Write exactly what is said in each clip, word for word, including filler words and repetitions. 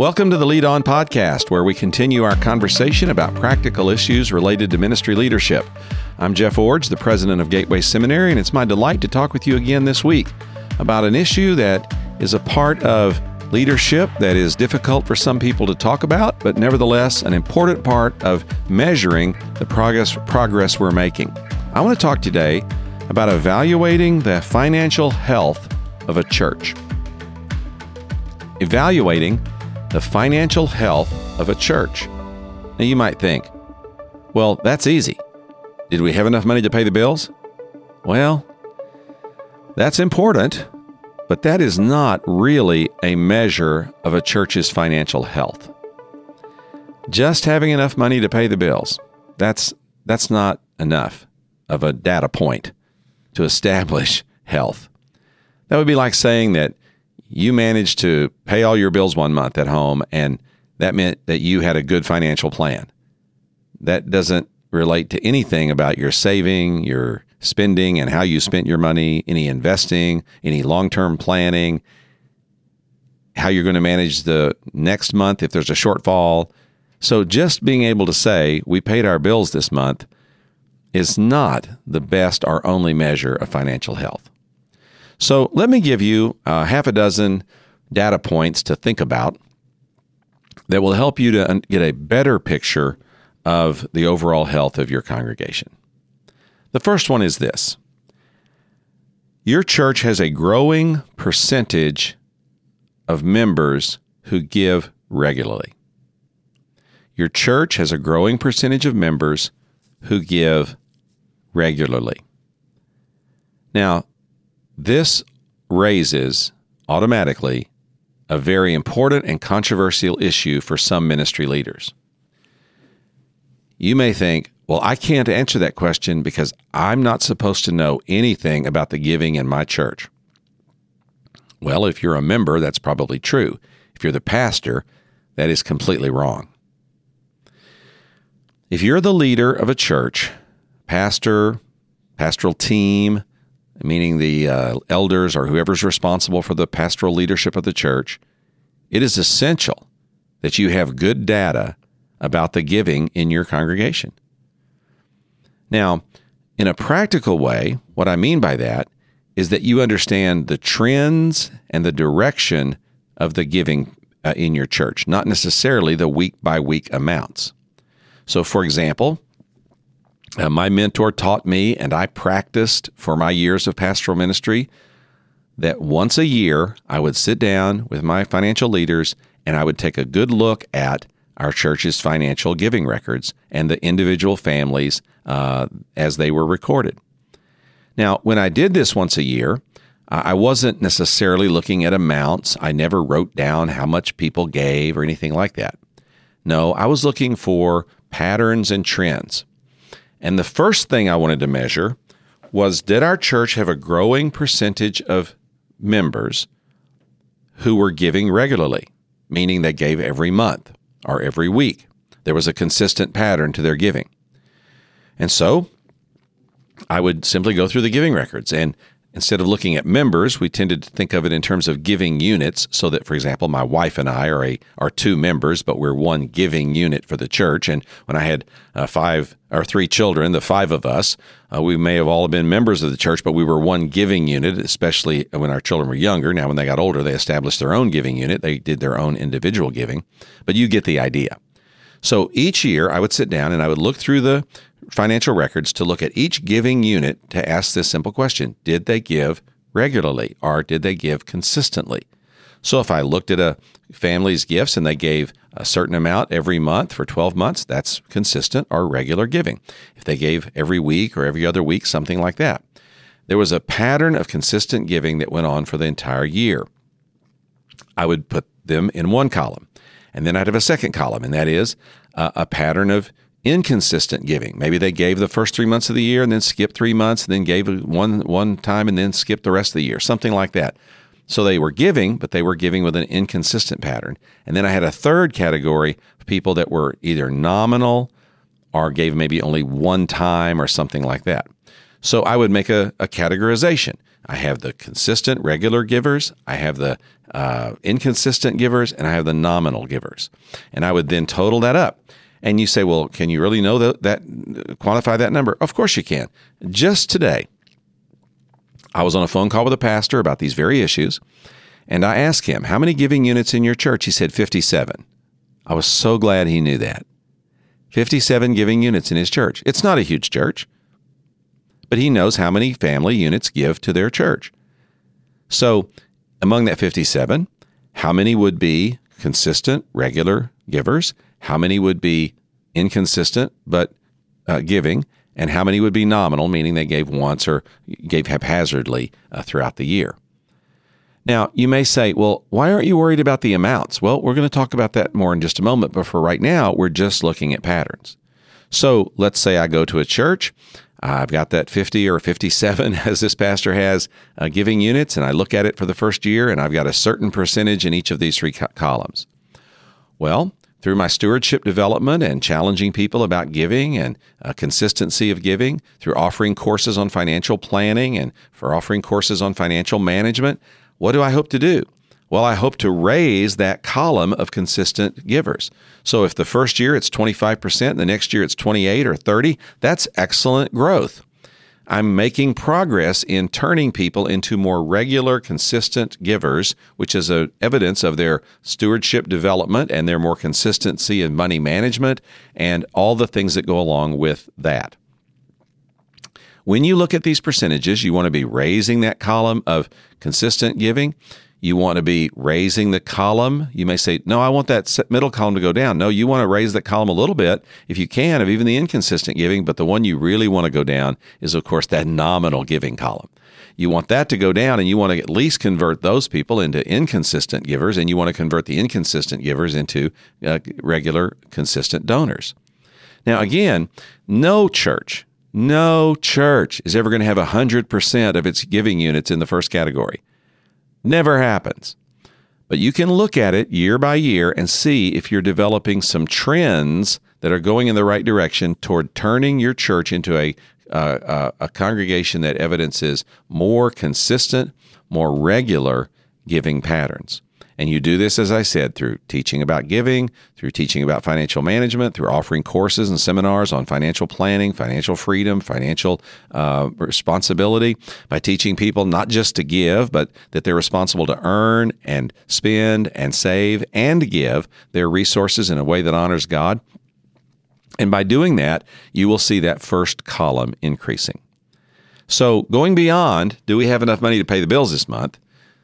Welcome to the Lead On Podcast, where we continue our conversation about practical issues related to ministry leadership. I'm Jeff Iorg, the president of Gateway Seminary, and it's my delight to talk with you again this week about an issue that is a part of leadership that is difficult for some people to talk about, but nevertheless an important part of measuring the progress, progress we're making. I want to talk today about evaluating the financial health of a church. Evaluating the financial health of a church. Now you might think, well, that's easy. Did we have enough money to pay the bills? Well, that's important, but that is not really a measure of a church's financial health. Just having enough money to pay the bills, that's that's not enough of a data point to establish health. That would be like saying that you managed to pay all your bills one month at home, and that meant that you had a good financial plan. That doesn't relate to anything about your saving, your spending, and how you spent your money, any investing, any long-term planning, how you're going to manage the next month if there's a shortfall. So just being able to say, we paid our bills this month, is not the best or only measure of financial health. So let me give you uh, half a dozen data points to think about that will help you to un- get a better picture of the overall health of your congregation. The first one is this. Your church has a growing percentage of members who give regularly. Your church has a growing percentage of members who give regularly. Now, this raises automatically a very important and controversial issue for some ministry leaders. You may think, well, I can't answer that question because I'm not supposed to know anything about the giving in my church. Well, if you're a member, that's probably true. If you're the pastor, that is completely wrong. If you're the leader of a church, pastor, pastoral team, meaning the uh, elders or whoever's responsible for the pastoral leadership of the church, it is essential that you have good data about the giving in your congregation. Now, in a practical way, what I mean by that is that you understand the trends and the direction of the giving uh, in your church, not necessarily the week-by-week amounts. So, for example, Uh, my mentor taught me, and I practiced for my years of pastoral ministry, that once a year I would sit down with my financial leaders and I would take a good look at our church's financial giving records and the individual families uh, as they were recorded. Now, when I did this once a year, I wasn't necessarily looking at amounts. I never wrote down how much people gave or anything like that. No, I was looking for patterns and trends. And the first thing I wanted to measure was, did our church have a growing percentage of members who were giving regularly, meaning they gave every month or every week? There was a consistent pattern to their giving. And so I would simply go through the giving records, and instead of looking at members, we tended to think of it in terms of giving units, so that, for example, my wife and I are a are two members, but we're one giving unit for the church. And when I had uh, five or three children, the five of us, uh, we may have all been members of the church, but we were one giving unit, especially when our children were younger. Now, when they got older, they established their own giving unit. They did their own individual giving, but you get the idea. So each year, I would sit down and I would look through the financial records to look at each giving unit to ask this simple question: did they give regularly, or did they give consistently? So if I looked at a family's gifts and they gave a certain amount every month for twelve months, that's consistent or regular giving. If they gave every week or every other week, something like that. There was a pattern of consistent giving that went on for the entire year. I would put them in one column, and then I'd have a second column, and that is a, a pattern of inconsistent giving. Maybe they gave the first three months of the year and then skipped three months and then gave one one time and then skipped the rest of the year, something like that. So they were giving, but they were giving with an inconsistent pattern. And then I had a third category of people that were either nominal or gave maybe only one time or something like that. So I would make a, a categorization. I have the consistent, regular givers, I have the uh, inconsistent givers, and I have the nominal givers. And I would then total that up. And you say, well, can you really know that, that quantify that number? Of course you can. Just today, I was on a phone call with a pastor about these very issues, and I asked him, how many giving units in your church? He said fifty-seven. I was so glad he knew that. fifty-seven giving units in his church. It's not a huge church, but he knows how many family units give to their church. So among that fifty-seven, how many would be consistent, regular givers? How many would be inconsistent but uh, giving? And how many would be nominal, meaning they gave once or gave haphazardly uh, throughout the year? Now, you may say, well, why aren't you worried about the amounts? Well, we're going to talk about that more in just a moment, but for right now, we're just looking at patterns. So let's say I go to a church, I've got that fifty or fifty-seven, as this pastor has, uh, giving units, and I look at it for the first year, and I've got a certain percentage in each of these three co- columns. Well, through my stewardship development and challenging people about giving and uh, consistency of giving, through offering courses on financial planning and for offering courses on financial management, what do I hope to do? Well, I hope to raise that column of consistent givers. So if the first year it's twenty-five percent, the next year it's twenty-eight or thirty, that's excellent growth. I'm making progress in turning people into more regular, consistent givers, which is a evidence of their stewardship development and their more consistency in money management and all the things that go along with that. When you look at these percentages, you want to be raising that column of consistent giving. You want to be raising the column. You may say, no, I want that middle column to go down. No, you want to raise that column a little bit, if you can, of even the inconsistent giving, but the one you really want to go down is, of course, that nominal giving column. You want that to go down, and you want to at least convert those people into inconsistent givers, and you want to convert the inconsistent givers into uh, regular, consistent donors. Now, again, no church, no church is ever going to have one hundred percent of its giving units in the first category. Never happens. But you can look at it year by year and see if you're developing some trends that are going in the right direction toward turning your church into a uh, a congregation that evidences more consistent, more regular giving patterns. And you do this, as I said, through teaching about giving, through teaching about financial management, through offering courses and seminars on financial planning, financial freedom, financial uh, responsibility, by teaching people not just to give, but that they're responsible to earn and spend and save and give their resources in a way that honors God. And by doing that, you will see that first column increasing. So going beyond, do we have enough money to pay the bills this month?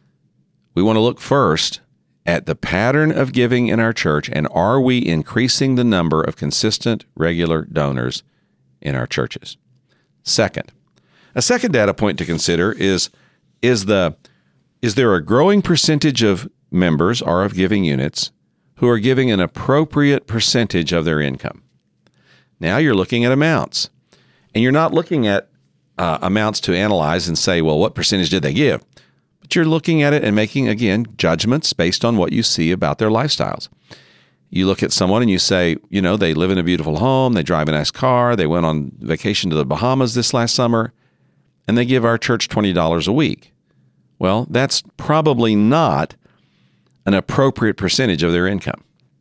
We want to look first at the pattern of giving in our church, and are we increasing the number of consistent, regular donors in our churches? Second, a second data point to consider is, is, the, is there a growing percentage of members or of giving units who are giving an appropriate percentage of their income? Now you're looking at amounts, and you're not looking at uh, amounts to analyze and say, well, what percentage did they give? But you're looking at it and making, again, judgments based on what you see about their lifestyles. You look at someone and you say, you know, they live in a beautiful home, they drive a nice car, they went on vacation to the Bahamas this last summer, and they give our church twenty dollars a week. Well, that's probably not an appropriate percentage of their income.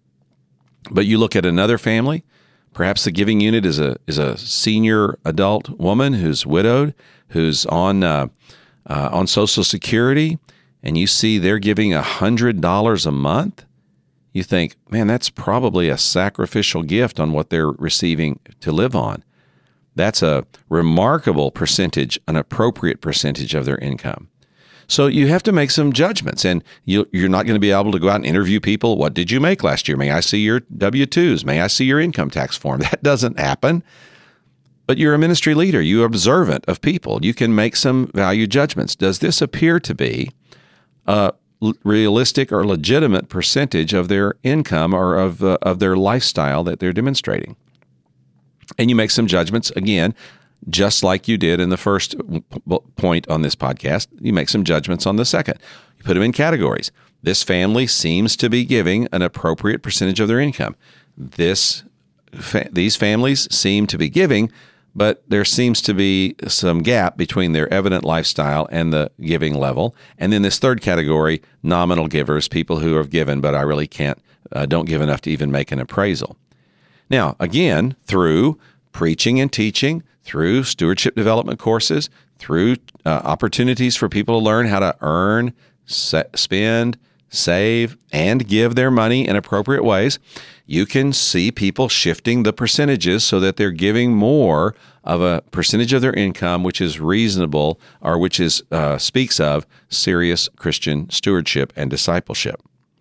But you look at another family, perhaps the giving unit is a is a senior adult woman who's widowed, who's on uh, uh, on Social Security, and you see they're giving one hundred dollars a month. You think, man, that's probably a sacrificial gift on what they're receiving to live on. That's a remarkable percentage, an appropriate percentage of their income. So you have to make some judgments, and you, you're not going to be able to go out and interview people. What did you make last year? May I see your W two's? May I see your income tax form? That doesn't happen. But you're a ministry leader. You're observant of people. You can make some value judgments. Does this appear to be a realistic or legitimate percentage of their income or of uh, of their lifestyle that they're demonstrating? And you make some judgments, again, just like you did in the first point on this podcast. You make some judgments on the second. You put them in categories. This family seems to be giving an appropriate percentage of their income. This fa- these families seem to be giving, but there seems to be some gap between their evident lifestyle and the giving level. And then this third category, nominal givers, people who have given, but I really can't, uh, don't give enough to even make an appraisal. Now, again, through preaching and teaching, through stewardship development courses, through uh, opportunities for people to learn how to earn, sa- spend, save, and give their money in appropriate ways, you can see people shifting the percentages so that they're giving more of a percentage of their income, which is reasonable or which is uh, speaks of serious Christian stewardship and discipleship.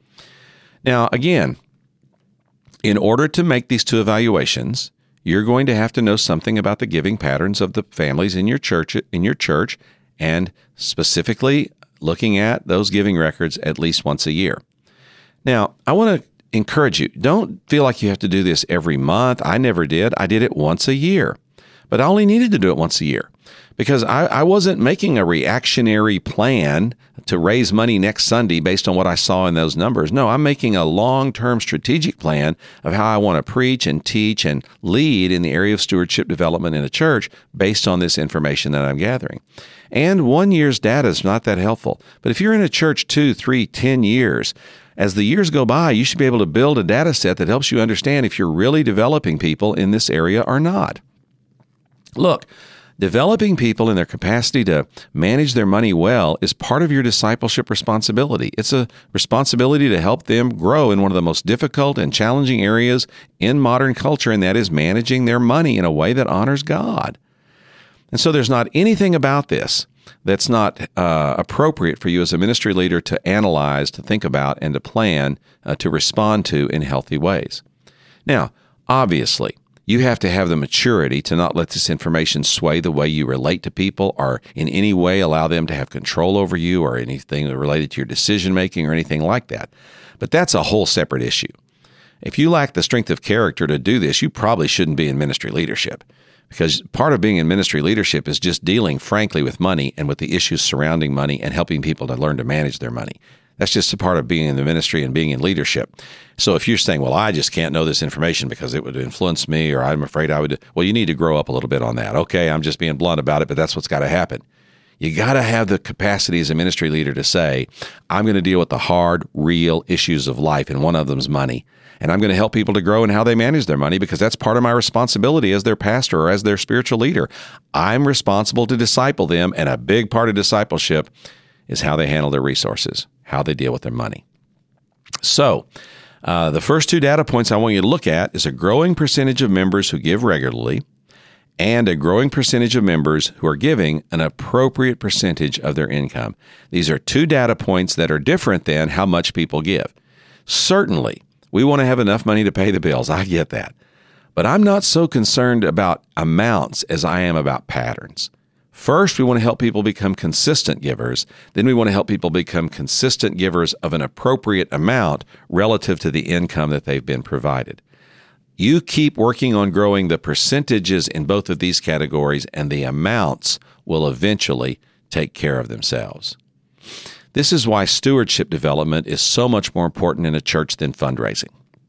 Now, again, in order to make these two evaluations, you're going to have to know something about the giving patterns of the families in your church, in your church, and specifically looking at those giving records at least once a year. Now, I want to encourage you, don't feel like you have to do this every month. I never did. I did it once a year, but I only needed to do it once a year because I, I wasn't making a reactionary plan to raise money next Sunday based on what I saw in those numbers. No, I'm making a long-term strategic plan of how I want to preach and teach and lead in the area of stewardship development in a church based on this information that I'm gathering. And one year's data is not that helpful. But if you're in a church two, three, ten years, as the years go by, you should be able to build a data set that helps you understand if you're really developing people in this area or not. Look, developing people in their capacity to manage their money well is part of your discipleship responsibility. It's a responsibility to help them grow in one of the most difficult and challenging areas in modern culture, and that is managing their money in a way that honors God. And so there's not anything about this that's not uh, appropriate for you as a ministry leader to analyze, to think about, and to plan uh, to respond to in healthy ways. Now, obviously, you have to have the maturity to not let this information sway the way you relate to people or in any way allow them to have control over you or anything related to your decision-making or anything like that. But that's a whole separate issue. If you lack the strength of character to do this, you probably shouldn't be in ministry leadership. Because part of being in ministry leadership is just dealing frankly with money and with the issues surrounding money and helping people to learn to manage their money. That's just a part of being in the ministry and being in leadership. So if you're saying, well, I just can't know this information because it would influence me or I'm afraid I would, well, you need to grow up a little bit on that. Okay, I'm just being blunt about it, but that's what's got to happen. You got to have the capacity as a ministry leader to say, I'm going to deal with the hard, real issues of life, and one of them is money. And I'm going to help people to grow in how they manage their money because that's part of my responsibility as their pastor or as their spiritual leader. I'm responsible to disciple them, and a big part of discipleship is how they handle their resources, how they deal with their money. So uh, the first two data points I want you to look at is a growing percentage of members who give regularly and a growing percentage of members who are giving an appropriate percentage of their income. These are two data points that are different than how much people give. Certainly, we want to have enough money to pay the bills. I get that. But I'm not so concerned about amounts as I am about patterns. First, we want to help people become consistent givers. Then we want to help people become consistent givers of an appropriate amount relative to the income that they've been provided. You keep working on growing the percentages in both of these categories, and the amounts will eventually take care of themselves. This is why stewardship development is so much more important in a church than fundraising.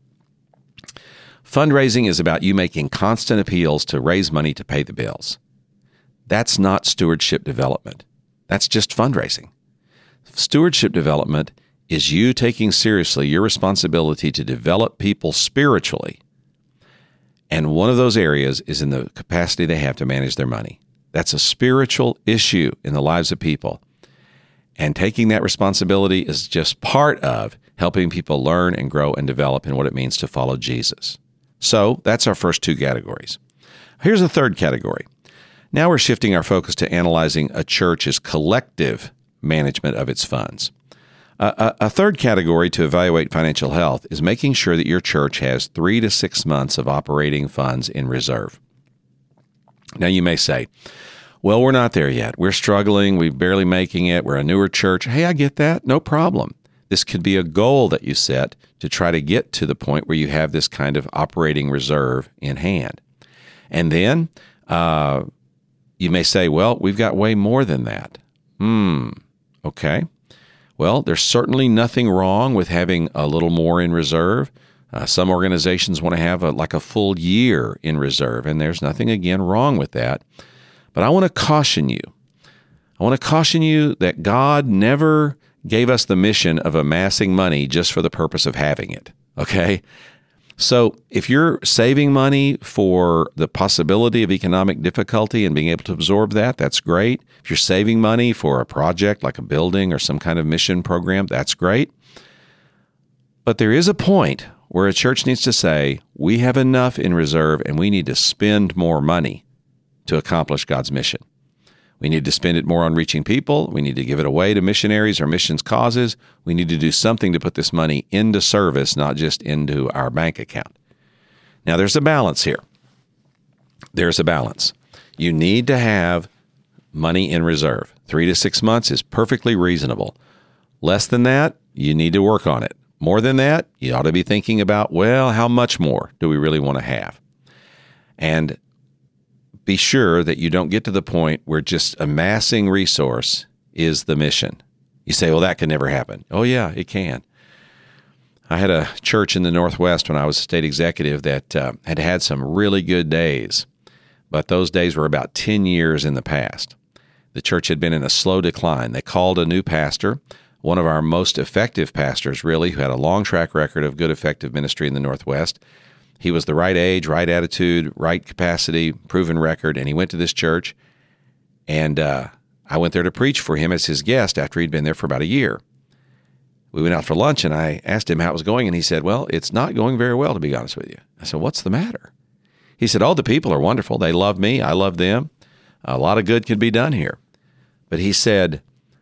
Fundraising is about you making constant appeals to raise money to pay the bills. That's not stewardship development. That's just fundraising. Stewardship development is you taking seriously your responsibility to develop people spiritually. And one of those areas is in the capacity they have to manage their money. That's a spiritual issue in the lives of people. And taking that responsibility is just part of helping people learn and grow and develop in what it means to follow Jesus. So that's our first two categories. Here's a third category. Now we're shifting our focus to analyzing a church's collective management of its funds. Uh, a, a third category to evaluate financial health is making sure that your church has three to six months of operating funds in reserve. Now you may say, well, we're not there yet. We're struggling. We're barely making it. We're a newer church. Hey, I get that. No problem. This could be a goal that you set to try to get to the point where you have this kind of operating reserve in hand. And then uh, you may say, well, we've got way more than that. Hmm. Okay. Well, there's certainly nothing wrong with having a little more in reserve. Uh, some organizations want to have a, like a full year in reserve, and there's nothing, again, wrong with that. But I want to caution you. I want to caution you that God never gave us the mission of amassing money just for the purpose of having it, okay? So if you're saving money for the possibility of economic difficulty and being able to absorb that, that's great. If you're saving money for a project like a building or some kind of mission program, that's great. But there is a point where a church needs to say, we have enough in reserve and we need to spend more money to accomplish God's mission. We need to spend it more on reaching people. We need to give it away to missionaries or missions causes. We need to do something to put this money into service, not just into our bank account. Now, there's a balance here. There's a balance. You need to have money in reserve. Three to six months is perfectly reasonable. Less than that, you need to work on it. More than that, you ought to be thinking about, well, how much more do we really want to have? And be sure that you don't get to the point where just amassing resource is the mission. You say, well, that can never happen. Oh, yeah, it can. I had a church in the Northwest when I was a state executive that uh, had had some really good days, but those days were about ten years in the past. The church had been in a slow decline. They called a new pastor, one of our most effective pastors, really, who had a long track record of good, effective ministry in the Northwest. He was the right age, right attitude, right capacity, proven record, and he went to this church, and uh, I went there to preach for him as his guest after he'd been there for about a year. We went out for lunch, and I asked him how it was going, and he said, well, it's not going very well, to be honest with you. I said, what's the matter? He said, oh, the people are wonderful. They love me. I love them. A lot of good could be done here. But he said,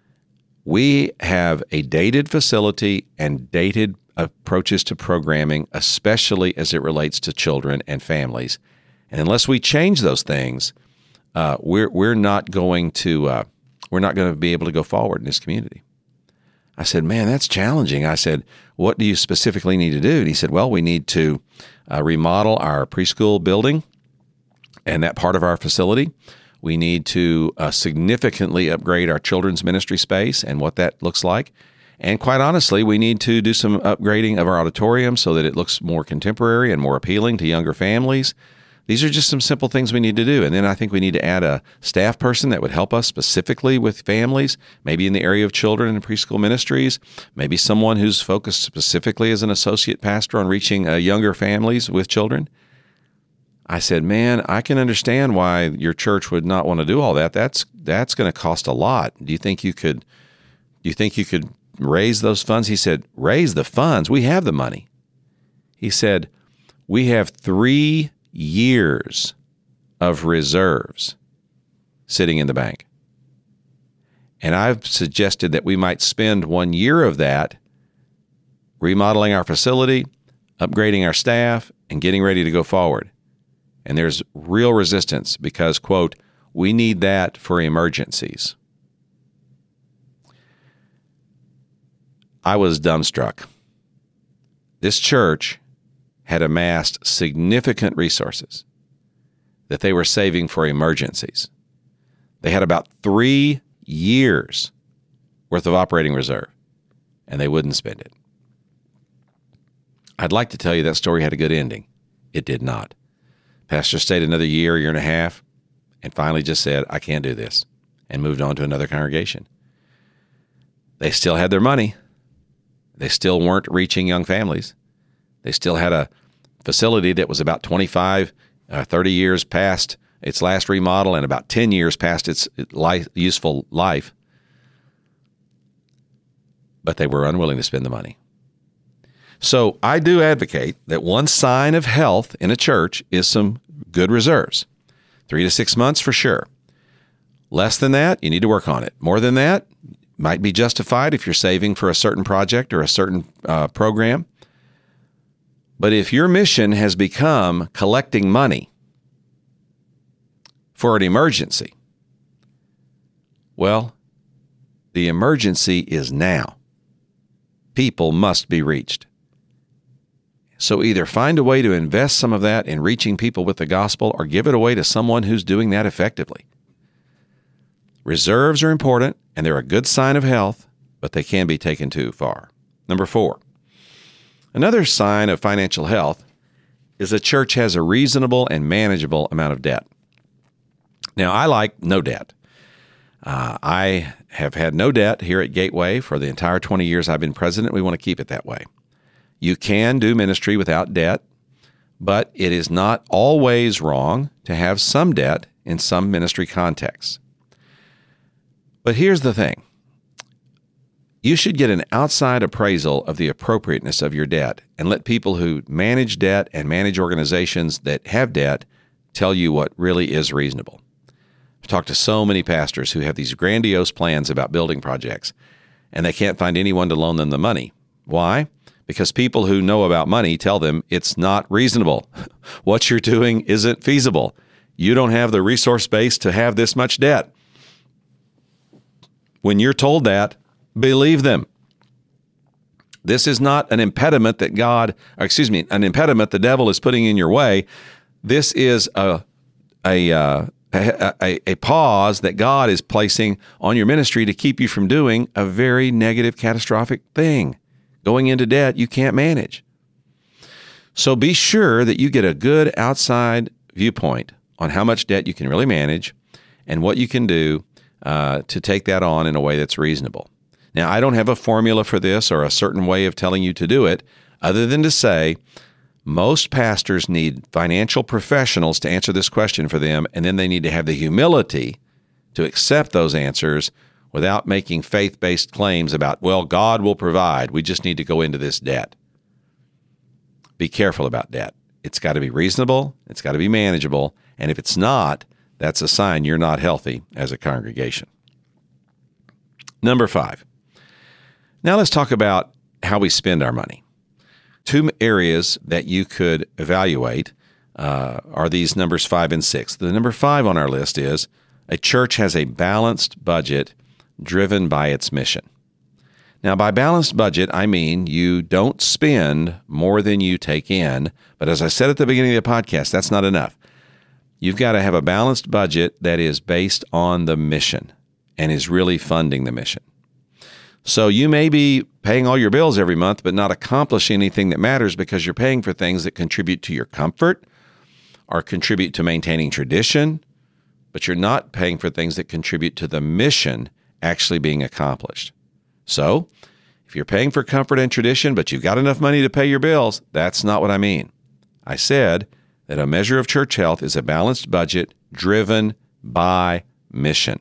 we have a dated facility and dated approaches to programming, especially as it relates to children and families. And unless we change those things, uh, we're we're not going to uh, we're not going to be able to go forward in this community. I said, man, that's challenging. I said, what do you specifically need to do? And he said, well, we need to uh, remodel our preschool building and that part of our facility. We need to uh, significantly upgrade our children's ministry space and what that looks like. And quite honestly, we need to do some upgrading of our auditorium so that it looks more contemporary and more appealing to younger families. These are just some simple things we need to do. And then I think we need to add a staff person that would help us specifically with families, maybe in the area of children and preschool ministries, maybe someone who's focused specifically as an associate pastor on reaching uh, younger families with children. I said, man, I can understand why your church would not want to do all that. That's that's going to cost a lot. Do you think you could? Do you think you could raise those funds? He said, raise the funds. We have the money. He said, we have three years of reserves sitting in the bank. And I've suggested that we might spend one year of that remodeling our facility, upgrading our staff, and getting ready to go forward. And there's real resistance because, quote, we need that for emergencies. I was dumbstruck. This church had amassed significant resources that they were saving for emergencies. They had about three years worth of operating reserve, and they wouldn't spend it. I'd like to tell you that story had a good ending. It did not. Pastor stayed another year, year and a half, and finally just said, I can't do this, and moved on to another congregation. They still had their money. They still weren't reaching young families. They still had a facility that was about twenty-five, uh, thirty years past its last remodel and about ten years past its life, useful life. But they were unwilling to spend the money. So I do advocate that one sign of health in a church is some good reserves. Three to six months for sure. Less than that, you need to work on it. More than that, might be justified if you're saving for a certain project or a certain uh, program. But if your mission has become collecting money for an emergency, well, the emergency is now. People must be reached. So either find a way to invest some of that in reaching people with the gospel or give it away to someone who's doing that effectively. Reserves are important, and they're a good sign of health, but they can be taken too far. Number four, Another sign of financial health is a church has a reasonable and manageable amount of debt. Now, I like no debt. Uh, I have had no debt here at Gateway for the entire twenty years I've been president. We want to keep it that way. You can do ministry without debt, but it is not always wrong to have some debt in some ministry contexts. But here's the thing. You should get an outside appraisal of the appropriateness of your debt and let people who manage debt and manage organizations that have debt tell you what really is reasonable. I've talked to so many pastors who have these grandiose plans about building projects, and they can't find anyone to loan them the money. Why? Because people who know about money tell them it's not reasonable. What you're doing isn't feasible. You don't have the resource base to have this much debt. When you're told that, believe them. This is not an impediment that God, or excuse me, an impediment the devil is putting in your way. This is a a, uh, a a a pause that God is placing on your ministry to keep you from doing a very negative, catastrophic thing. Going into debt you can't manage. So be sure that you get a good outside viewpoint on how much debt you can really manage and what you can do uh, to take that on in a way that's reasonable. Now, I don't have a formula for this or a certain way of telling you to do it, other than to say most pastors need financial professionals to answer this question for them, and then they need to have the humility to accept those answers without making faith-based claims about, well, God will provide. We just need to go into this debt. Be careful about debt. It's got to be reasonable. It's got to be manageable. And if it's not, that's a sign you're not healthy as a congregation. Number five. Now let's talk about how we spend our money. Two areas that you could evaluate uh, are these numbers five and six. The number five on our list is a church has a balanced budget driven by its mission. Now, by balanced budget, I mean you don't spend more than you take in. But as I said at the beginning of the podcast, that's not enough. You've got to have a balanced budget that is based on the mission and is really funding the mission. So you may be paying all your bills every month, but not accomplishing anything that matters because you're paying for things that contribute to your comfort or contribute to maintaining tradition, but you're not paying for things that contribute to the mission actually being accomplished. So if you're paying for comfort and tradition, but you've got enough money to pay your bills, that's not what I mean. I said that a measure of church health is a balanced budget driven by mission.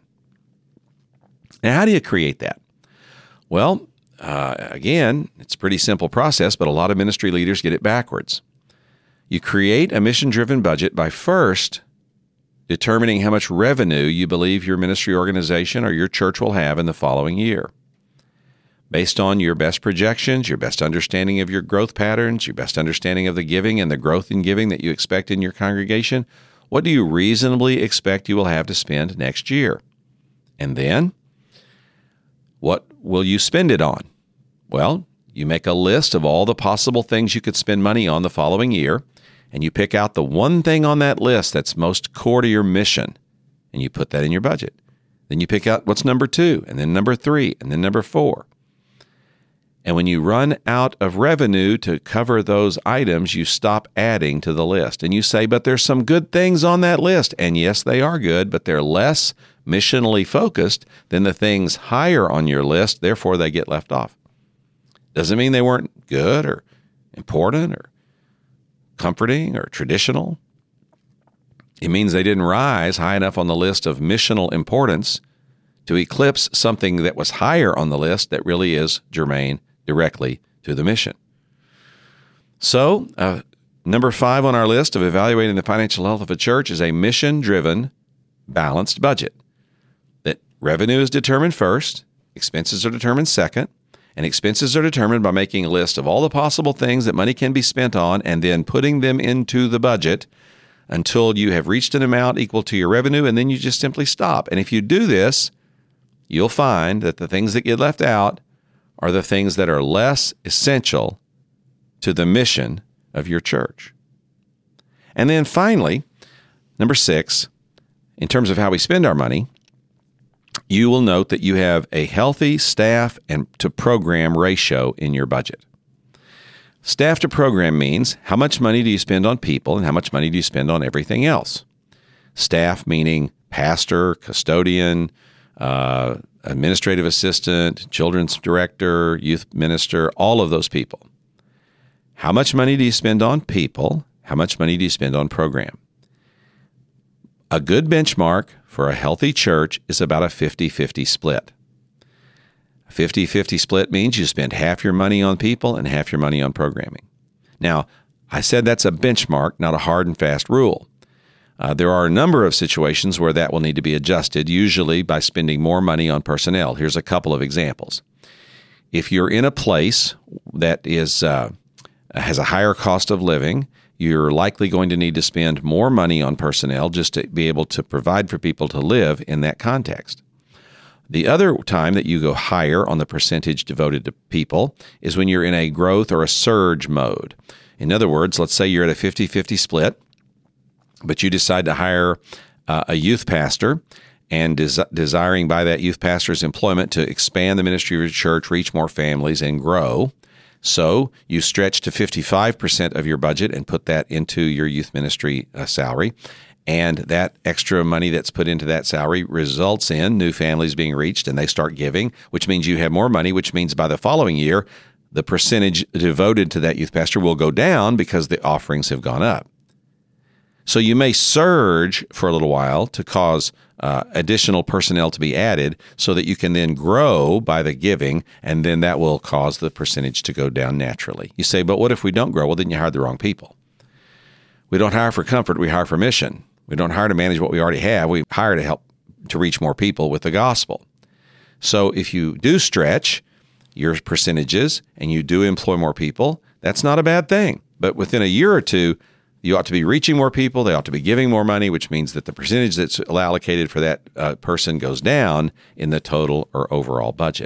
Now, how do you create that? Well, uh, again, it's a pretty simple process, but a lot of ministry leaders get it backwards. You create a mission-driven budget by first determining how much revenue you believe your ministry organization or your church will have in the following year. Based on your best projections, your best understanding of your growth patterns, your best understanding of the giving and the growth in giving that you expect in your congregation, what do you reasonably expect you will have to spend next year? And then, what will you spend it on? Well, you make a list of all the possible things you could spend money on the following year, and you pick out the one thing on that list that's most core to your mission, and you put that in your budget. Then you pick out what's number two, and then number three, and then number four. And when you run out of revenue to cover those items, you stop adding to the list. And you say, but there's some good things on that list. And yes, they are good, but they're less missionally focused than the things higher on your list. Therefore, they get left off. Doesn't mean they weren't good or important or comforting or traditional. It means they didn't rise high enough on the list of missional importance to eclipse something that was higher on the list that really is germane directly to the mission. So, uh, number five on our list of evaluating the financial health of a church is a mission-driven, balanced budget. That revenue is determined first, expenses are determined second, and expenses are determined by making a list of all the possible things that money can be spent on and then putting them into the budget until you have reached an amount equal to your revenue, and then you just simply stop. And if you do this, you'll find that the things that get left out are the things that are less essential to the mission of your church. And then finally, number six, in terms of how we spend our money, you will note that you have a healthy staff and to program ratio in your budget. Staff to program means how much money do you spend on people and how much money do you spend on everything else. Staff meaning pastor, custodian, uh, administrative assistant, children's director, youth minister, all of those people. How much money do you spend on people? How much money do you spend on program? A good benchmark for a healthy church is about a fifty-fifty split. A fifty-fifty split means you spend half your money on people and half your money on programming. Now, I said that's a benchmark, not a hard and fast rule. Uh, there are a number of situations where that will need to be adjusted, usually by spending more money on personnel. Here's a couple of examples. If you're in a place that is uh, has a higher cost of living, you're likely going to need to spend more money on personnel just to be able to provide for people to live in that context. The other time that you go higher on the percentage devoted to people is when you're in a growth or a surge mode. In other words, let's say you're at a fifty-fifty split, but you decide to hire uh, a youth pastor and des- desiring by that youth pastor's employment to expand the ministry of your church, reach more families, and grow. So you stretch to fifty-five percent of your budget and put that into your youth ministry uh, salary. And that extra money that's put into that salary results in new families being reached, and they start giving, which means you have more money, which means by the following year, the percentage devoted to that youth pastor will go down because the offerings have gone up. So you may surge for a little while to cause uh, additional personnel to be added so that you can then grow by the giving, and then that will cause the percentage to go down naturally. You say, but what if we don't grow? Well, then you hired the wrong people. We don't hire for comfort, we hire for mission. We don't hire to manage what we already have. We hire to help to reach more people with the gospel. So if you do stretch your percentages and you do employ more people, that's not a bad thing. But within a year or two, you ought to be reaching more people. They ought to be giving more money, which means that the percentage that's allocated for that uh, person goes down in the total or overall budget.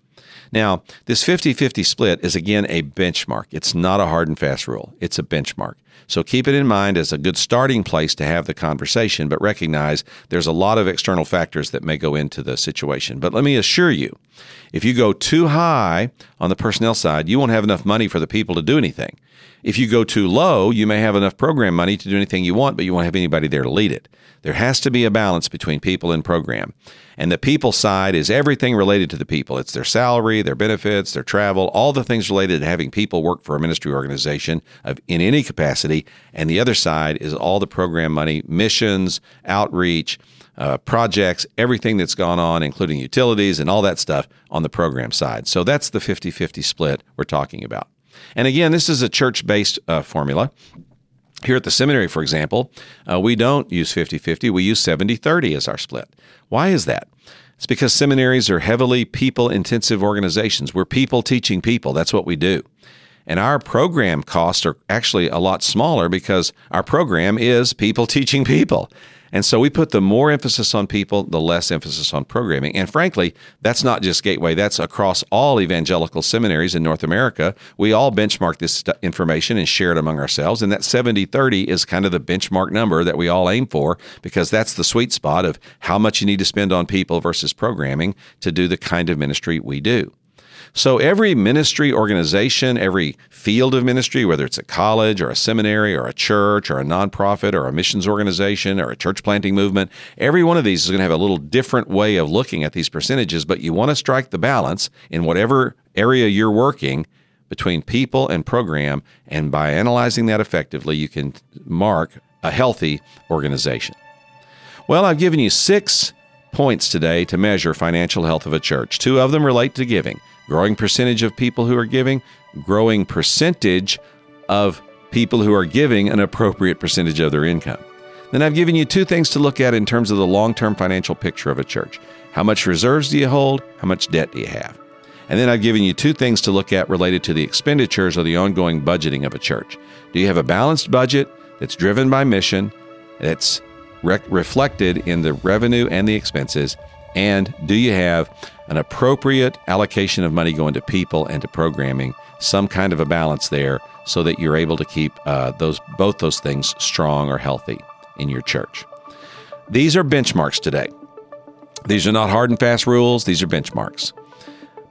Now, this fifty-fifty split is, again, a benchmark. It's not a hard and fast rule. It's a benchmark. So keep it in mind as a good starting place to have the conversation, but recognize there's a lot of external factors that may go into the situation. But let me assure you, if you go too high on the personnel side, you won't have enough money for the people to do anything. If you go too low, you may have enough program money to do anything you want, but you won't have anybody there to lead it. There has to be a balance between people and program. And the people side is everything related to the people. It's their salary, their benefits, their travel, all the things related to having people work for a ministry organization of, in any capacity. And the other side is all the program money, missions, outreach, uh, projects, everything that's gone on, including utilities and all that stuff on the program side. So that's the fifty-fifty split we're talking about. And again, this is a church-based uh, formula. Here at the seminary, for example, uh, we don't use fifty-fifty. We use seventy thirty as our split. Why is that? It's because seminaries are heavily people-intensive organizations. We're people teaching people. That's what we do. And our program costs are actually a lot smaller because our program is people teaching people. And so we put the more emphasis on people, the less emphasis on programming. And frankly, that's not just Gateway. That's across all evangelical seminaries in North America. We all benchmark this st- information and share it among ourselves. And that seventy thirty is kind of the benchmark number that we all aim for, because that's the sweet spot of how much you need to spend on people versus programming to do the kind of ministry we do. So every ministry organization, every field of ministry, whether it's a college or a seminary or a church or a nonprofit or a missions organization or a church planting movement, every one of these is going to have a little different way of looking at these percentages, but you want to strike the balance in whatever area you're working between people and program, and by analyzing that effectively, you can mark a healthy organization. Well, I've given you six points today to measure financial health of a church. Two of them relate to giving. Growing percentage of people who are giving, growing percentage of people who are giving an appropriate percentage of their income. Then I've given you two things to look at in terms of the long-term financial picture of a church. How much reserves do you hold? How much debt do you have? And then I've given you two things to look at related to the expenditures or the ongoing budgeting of a church. Do you have a balanced budget that's driven by mission, that's re- reflected in the revenue and the expenses? And do you have an appropriate allocation of money going to people and to programming, some kind of a balance there so that you're able to keep uh, those both those things strong or healthy in your church? These are benchmarks today. These are not hard and fast rules. These are benchmarks.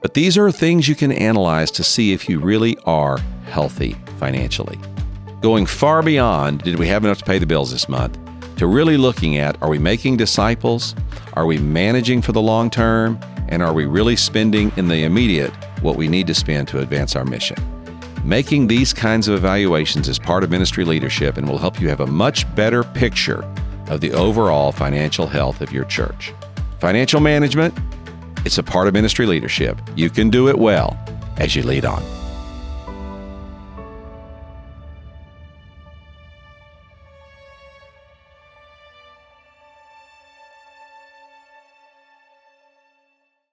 But these are things you can analyze to see if you really are healthy financially. Going far beyond, did we have enough to pay the bills this month, to really looking at, are we making disciples? Are we managing for the long term? And are we really spending in the immediate what we need to spend to advance our mission? Making these kinds of evaluations is part of ministry leadership and will help you have a much better picture of the overall financial health of your church. Financial management, it's a part of ministry leadership. You can do it well as you lead on.